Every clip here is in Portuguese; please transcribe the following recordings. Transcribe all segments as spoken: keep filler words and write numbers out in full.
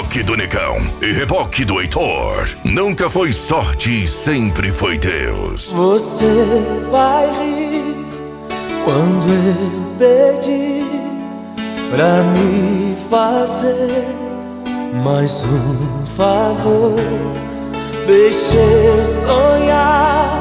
Reboque do Negão e reboque do Heitor. Nunca foi sorte e sempre foi Deus. Você vai rir quando eu pedi pra me fazer mais um favor. Deixa eu sonhar,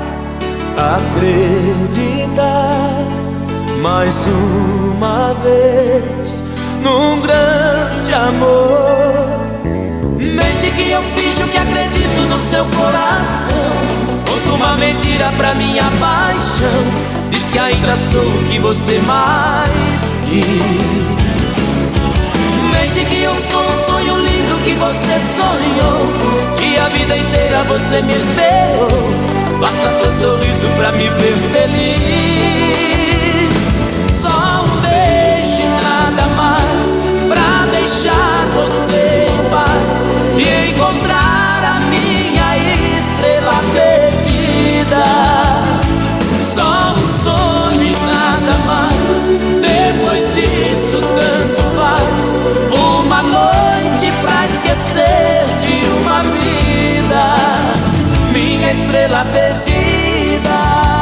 acreditar mais uma vez num grande amor. Mente que eu finjo que acredito no seu coração. Conto uma mentira pra minha paixão. Diz que ainda sou o que você mais quis. Mente que eu sou um sonho lindo que você sonhou, que a vida inteira você me esperou. Basta seu sorriso pra me ver feliz. Só um beijo e nada mais pra deixar você em paz e encontrar a minha estrela perdida. Só um sonho e nada mais. Depois disso tanto faz. Uma noite pra esquecer de uma vida, minha estrela perdida.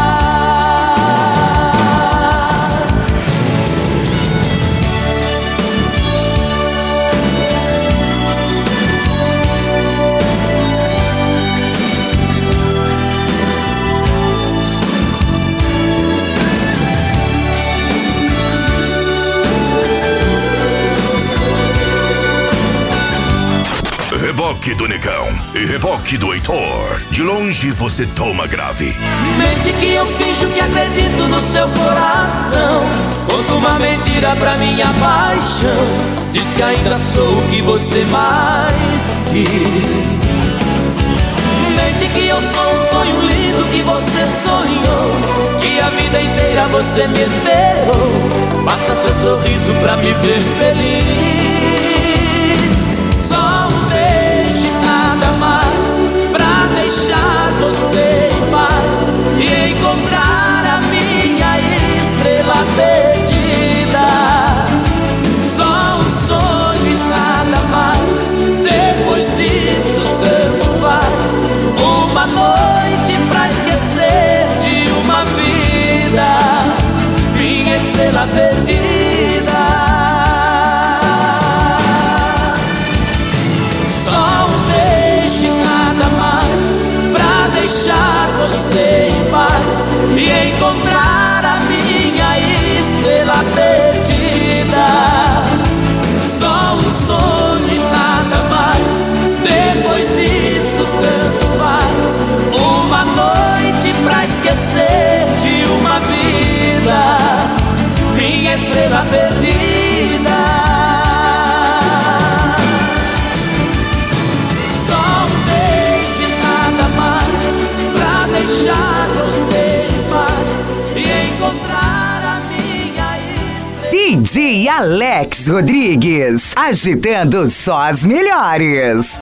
Reboque do Negão e reboque do Heitor. De longe você toma grave. Mente que eu finjo que acredito no seu coração. Conto uma mentira pra minha paixão. Diz que ainda sou o que você mais quis. Mente que eu sou um sonho lindo que você sonhou, que a vida inteira você me esperou. Basta seu sorriso pra me ver feliz. Pra deixar você em paz e encontrar a minha estrela perdida. Só um sonho e nada mais. Depois disso tanto faz. Uma noite pra esquecer de uma vida, minha estrela perdida. Deixar você em paz e encontrar a minha estrela perdida. Só um sonho e nada mais. Depois disso tanto faz. Uma noite pra esquecer de uma vida, minha estrela perdida. Deixar você em paz e encontrar a minha estrela. D J Alex Rodrigues, agitando só as melhores.